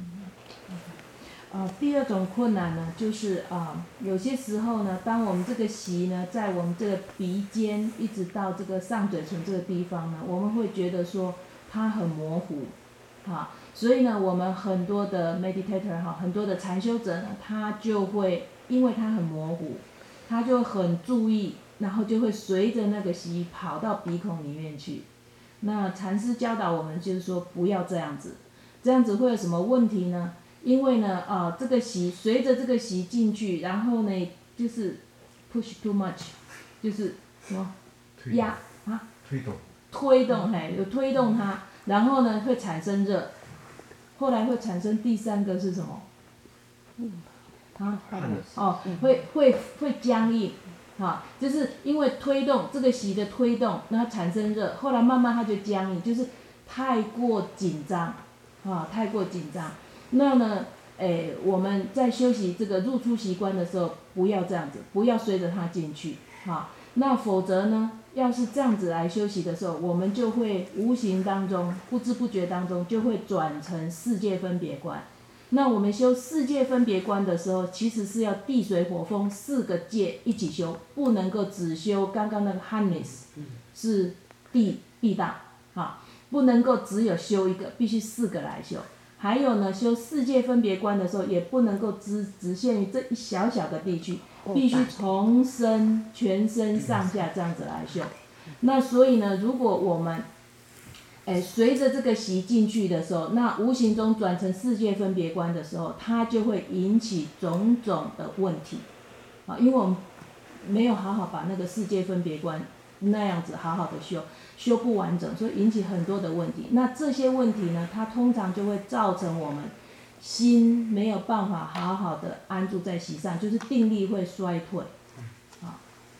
呃，第二种困难呢，就是啊、呃，有些时候呢，当我们这个息呢，在我们这个鼻尖一直到这个上嘴唇这个地方呢，我们会觉得说它很模糊，啊，所以呢，我们很多的 meditator 哈，很多的禅修者呢，他就会因为它很模糊，他就很注意，然后就会随着那个息跑到鼻孔里面去。那禅师教导我们就是说不要这样子，这样子会有什么问题呢？因为呢，啊、呃，这个息随着这个息进去，然后呢，就是 push too much， 就是什么压啊， 推动， 推动，嘿，有推动它，然后呢会产生热，后来会产生第三个是什么？啊，哦，会会会僵硬，啊，就是因为推动这个息的推动，然后产生热，后来慢慢它就僵硬，就是太过紧张，啊，太过紧张。那呢，诶，我们在修习这个入出息观的时候，不要这样子，不要随着它进去，哈。那否则呢，要是这样子来修习的时候，我们就会无形当中、不知不觉当中就会转成世界分别观。那我们修世界分别观的时候，其实是要地水火风四个界一起修，不能够只修刚刚那个 harness 是地地大，哈，不能够只有修一个，必须四个来修。还有呢，修世界分别观的时候，也不能够只只限于这一小小的地区，必须从身全身上下这样子来修。那所以呢，如果我们，哎，随着这个习进去的时候，那无形中转成世界分别观的时候，它就会引起种种的问题，啊，因为我们没有好好把那个世界分别观那样子好好的修。修不完整，所以引起很多的问题。那这些问题呢，它通常就会造成我们心没有办法好好的安住在息上，就是定力会衰退。啊。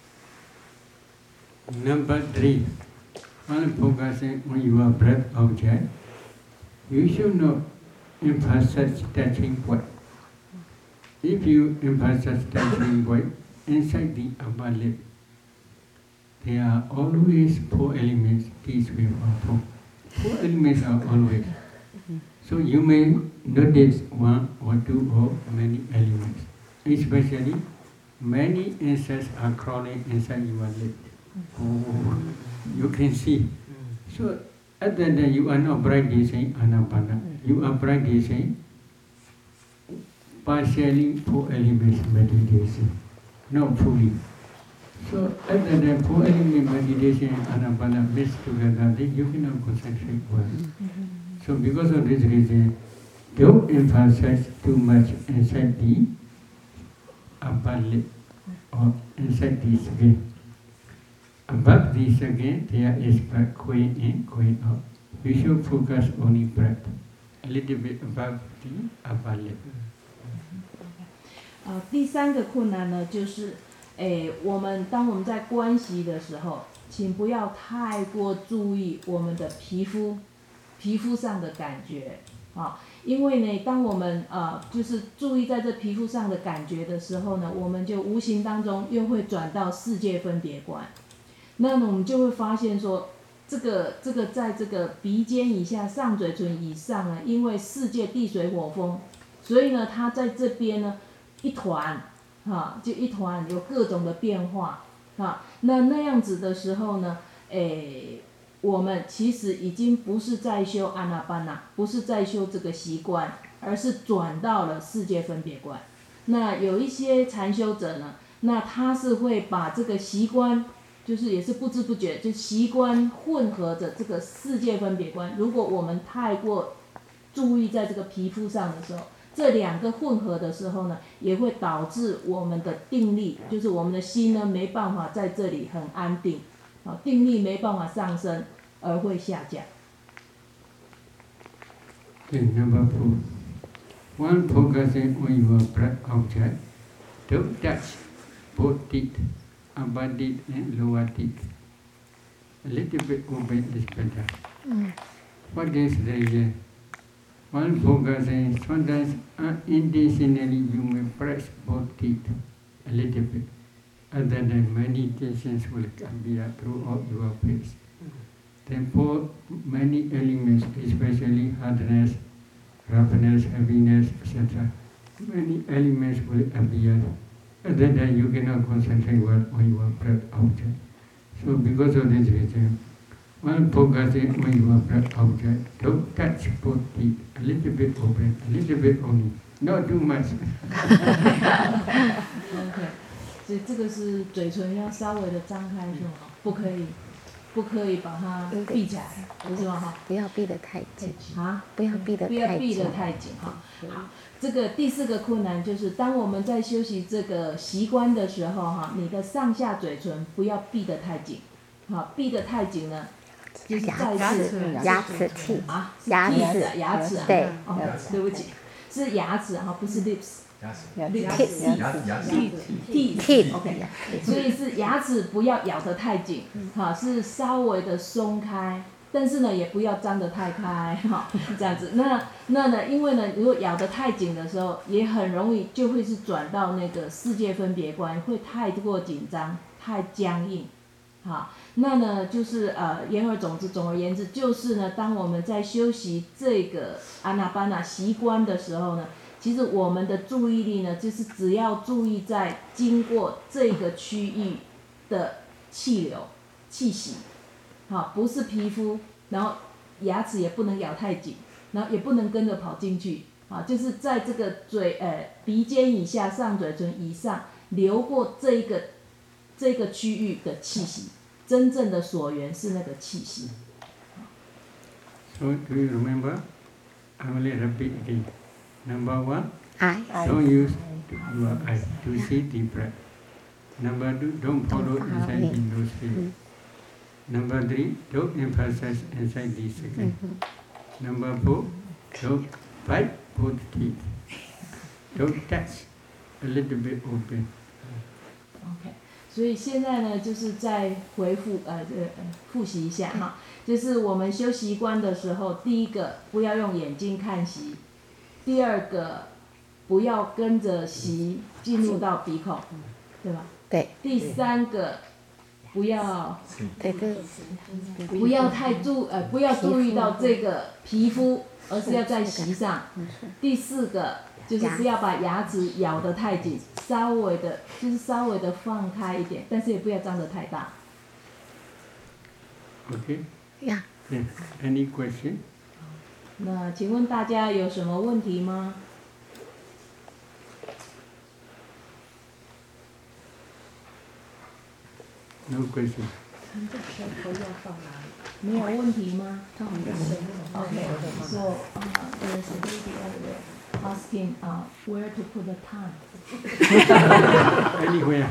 Number three, while focusing on your breath object, you should not emphasize touching point. If you emphasize touching point inside the upper lip, there are always four elements, this way or four. Four elements are always. So you may notice one or two or many elements. Especially many insects are crawling inside your lip. Oh, you can see. So at that time you are not practicing Anapana. You are practicing partially four elements meditation, not fully. So at that time four element meditation and Anapana mixed together, then you cannot concentrate well. So because of this reason, don't emphasize too much inside the upper lip or inside the skin. Above the skin, there is breath going in, going out. You should focus only breath, a little bit above the upper lip. 呃，第三个困难呢，就是，诶，我们当我们在观息的时候，请不要太过注意我们的皮肤，皮肤上的感觉，啊，因为呢，当我们呃就是注意在这皮肤上的感觉的时候呢，我们就无形当中又会转到世界分别观，那么我们就会发现说，这个这个在这个鼻尖以下、上嘴唇以上呢，因为世界地水火风，所以呢，它在这边呢。一团，哈，就一团有各种的变化，哈，那那样子的时候呢，诶，我们其实已经不是在修阿那班那，不是在修这个习惯，而是转到了世界分别观。那有一些禅修者呢，那他是会把这个习惯，就是也是不知不觉，就习惯混合着这个世界分别观。如果我们太过注意在这个皮肤上的时候，这两个混合的时候呢，也会导致我们的定力，就是我们的心呢没办法在这里很安定，啊，定力没办法上升，而会下降。 Okay, number four. One focusing on your breath object. Don't touch both teeth, upper teeth and lower teeth. A little bit open is better. Mm. What is the reason? While focusing, sometimes unintentionally you may press both teeth a little bit. Other than meditations will appear throughout your face. Therefore, many elements, especially hardness, roughness, heaviness, et cetera, many elements will appear. Other than you cannot concentrate well on your breath object. So because of this reason, while focusing on your breath object, don't touch both teeth. A little bit open, a little bit only, not too much. OK， 所以这个是嘴唇要稍微的张开是吗？不可以，不可以把它闭起来，不是吗？哈， 不要闭得太紧啊， 不要闭得太紧， 不要闭得太紧哈。好，这个第四个困难就是，当我们在休息这个习惯的时候哈，你的上下嘴唇不要闭得太紧，好，闭得太紧呢。就是再次牙齿气啊， 牙齿牙齿对， 哦，对不起，是牙齿哈，不是 lips， 牙齿牙齿牙齿 teeth，OK， 所以是牙齿不要咬得太紧，哈，是稍微的松开，但是呢也不要张得太开，哈，这样子。那那呢，因为呢，如果咬得太紧的时候，也很容易就会是转到那个世界分别观，会太过紧张，太僵硬，好。那呢，就是呃，言而总之，总而言之，就是呢，当我们在修习这个阿那巴那习观的时候呢，其实我们的注意力呢，就是只要注意在经过这个区域的气流、气息，好，不是皮肤，然后牙齿也不能咬太紧，然后也不能跟着跑进去，啊，就是在这个嘴呃鼻尖以下、上嘴唇以上流过这一个这个区域的气息。真正的所缘是那个气息。 So do you remember? I will repeat again. Number one, eye. Don't use your eye to see the breath. Number two, don't follow inside the nose field. Number three, don't emphasize inside the second. Number four, don't bite both teeth. Don't touch. A little bit open. OK。所以现在呢，就是再回复呃呃复习一下哈，就是我们修习观的时候，第一个不要用眼睛看习，第二个不要跟着习进入到鼻孔，对吧？ 对。 第三个不要对对， 不要太注呃不要注意到这个皮肤，而是要在习上。第四个就是不要把牙齿咬得太紧， 稍微的，就是稍微的放开一点，但是也不要张得太大。 Okay. Yeah. Yeah. Any question? 那请问大家有什么问题吗？ No question. 没有问题吗？ Okay. So uh, there's a lady over there asking uh, where to put the tongue. Anywhere.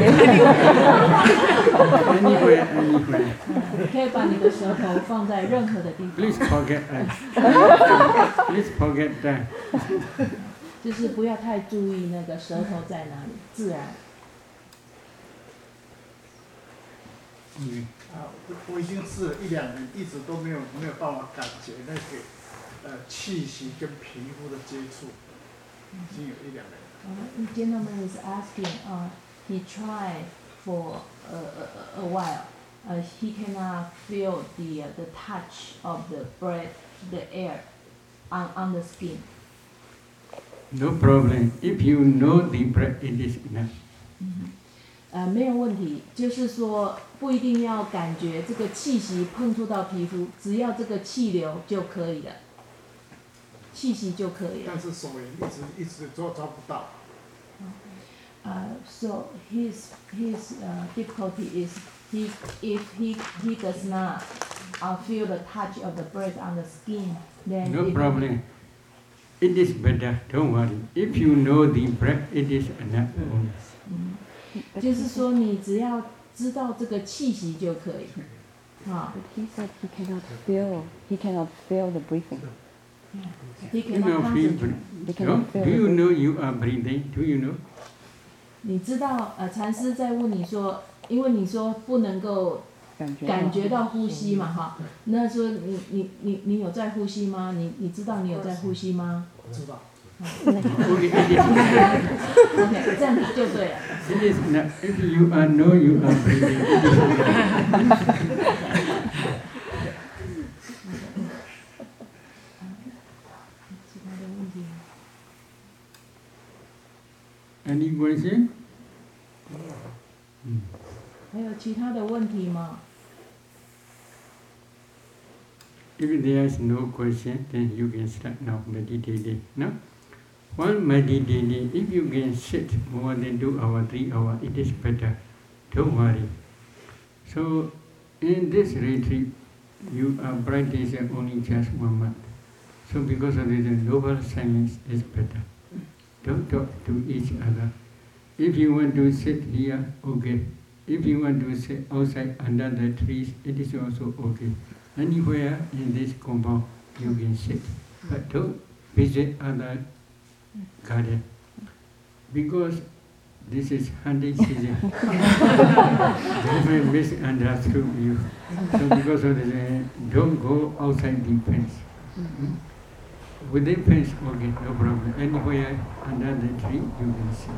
Anywhere, anywhere. 你可以把你的舌头放在任何的地方。 Please forget that. Please forget that. 就是不要太注意那个舌头在哪里，自然。 Okay. 啊，我我已经试了一两年，一直都没有没有办法感觉那个呃气息跟皮肤的接触，已经有一两年了。 Uh, the gentleman is asking, uh, he tried for a, a, a while. Uh, he cannot feel the, uh, the touch of the breath, the air on, on the skin. No problem. If you know the breath, it is enough. 呃，没有问题，就是说不一定要感觉这个气息碰触到皮肤，只要这个气流就可以了，气息就可以了。 但是手也一直一直抓抓不到。 Uh, so his his uh, difficulty is he if he he does not uh, feel the touch of the breath on the skin, then No it- problem. It is better. Don't worry. If you know the breath, it is enough. 嗯，就是说你只要知道这个气息就可以，啊 But he said he cannot feel, he cannot feel the breathing. ，he You cannot know, feel, concentrate. He no? cannot feel Do the you breathing. know you are breathing? Do you know? 你知道，呃，禅师在问你说，因为你说不能够感觉感觉到呼吸嘛，哈，那说你你你你有在呼吸吗？你你知道你有在呼吸吗？ 我知道。 Okay, it is, OK， 这样子就对了。 it is enough. If you are know you are breathing, it is enough. 其他的问题？ Any question? 嗯还有其他的问题吗？ If there is no question, then you can start now meditating. No? While meditating, if you can sit more than two hours, three hours, it is better. Don't worry. So, in this retreat, you are practicing only just one month. So, because of this, the noble silence is better. Don't talk to each other. If you want to sit here, okay. If you want to sit outside under the trees, it is also okay. Anywhere in this compound you can sit, but don't visit other garden because this is hunting season. They may misunderstood you. So because of this, uh, don't go outside the fence. Hmm? Within fence, okay, no problem. Anywhere under the tree you can sit.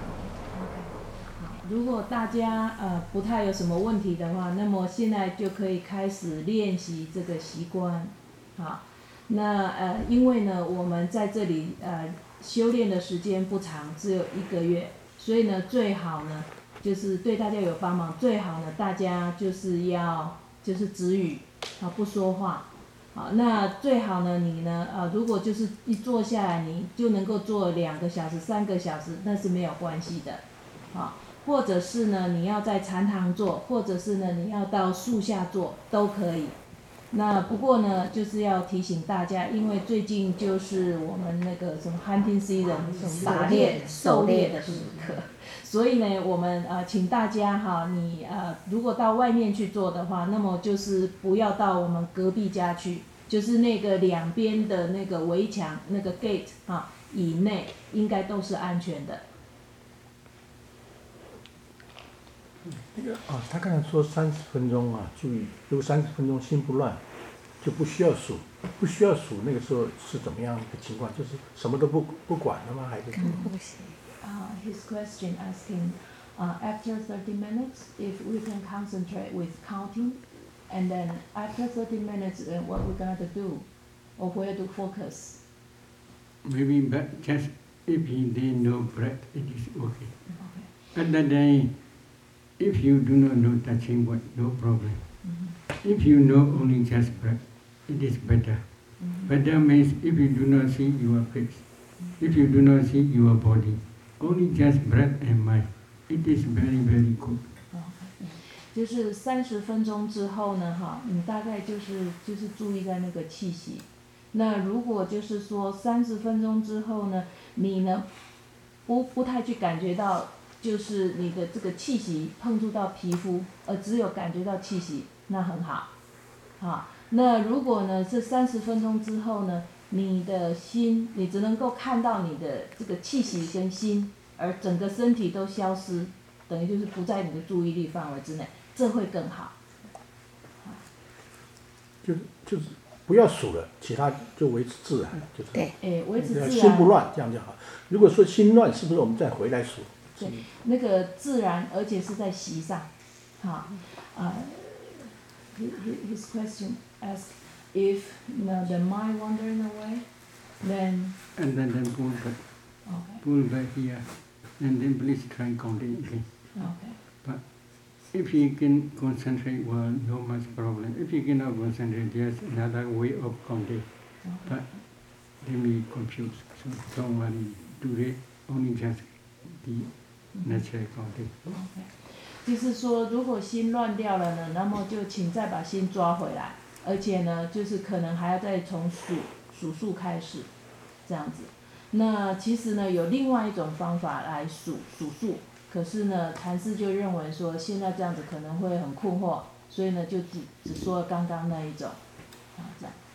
如果大家呃不太有什么问题的话，那么现在就可以开始练习这个习惯。好，那呃因为呢我们在这里呃修炼的时间不长，只有一个月，所以呢最好呢就是对大家有帮忙，最好呢大家就是要就是止语啊不说话。好，那最好呢你呢呃如果就是一坐下来你就能够坐两个小时、三个小时，那是没有关系的。好。或者是呢，你要在禅堂坐，或者是呢，你要到树下坐，都可以。那不过呢，就是要提醒大家，因为最近就是我们那个什么 hunting season 打猎、狩猎的时刻，所以呢，我们呃请大家哈，你呃如果到外面去做的话，那么就是不要到我们隔壁家去，就是那个两边的那个围墙那个 gate 啊以内，应该都是安全的。 那个啊，他刚才说三十分钟啊，注意，如果三十分钟心不乱，就不需要数，不需要数，那个时候是怎么样一个情况？就是什么都不不管了吗？还是？ 呼吸。 Uh, his question asking, uh, after thirty minutes, if we can concentrate with counting, and then after thirty minutes, uh, what we're going to do, or where to focus. Maybe but just if he, they know breath, it is okay. Other than if you do not know touching what, no problem. Mm-hmm. If you know only just breath, it is better. Mm-hmm. Better means if you do not see your face, if you do not see your body, only just breath and mind, it is very very good. 就是三十分钟之后呢，哈，你大概就是就是注意在那个气息。那如果就是说三十分钟之后呢，你呢不不太去感觉到，就是你的这个气息碰触到皮肤，而只有感觉到气息，那很好，好。那如果呢这三十分钟之后呢，你的心你只能够看到你的这个气息跟心，而整个身体都消失，等于就是不在你的注意力范围之内。这会更好。 就是就是不要数了，其他就维持自然，就是对， 诶，维持自然。 心不乱，这样就好。如果说心乱，是不是我们再回来数？ 对，那个自然，而且是在席上，哈，啊、uh, his question asked if you know, the mind wandering away, then And then then pull back, okay, pull back here, and then please try counting again. okay. But if you can concentrate, well, no much problem. If you cannot concentrate, there's another way of counting. But they may confuse. So don't worry. Today only just the natural counting. Okay. 就是说，如果心乱掉了呢，那么就请再把心抓回来，而且呢，就是可能还要再从数数数开始，这样子。那其实呢，有另外一种方法来数数数。可是呢，禅师就认为说，现在这样子可能会很困惑，所以呢，就只只说刚刚那一种，啊，这样。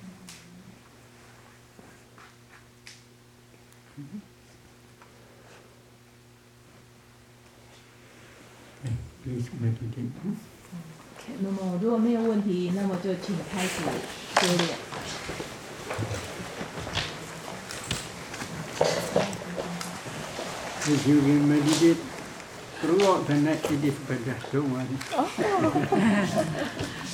Please meditate. 那么如果没有问题，那么就请开始修炼。 If you can meditate throughout the night, it is better. Don't worry.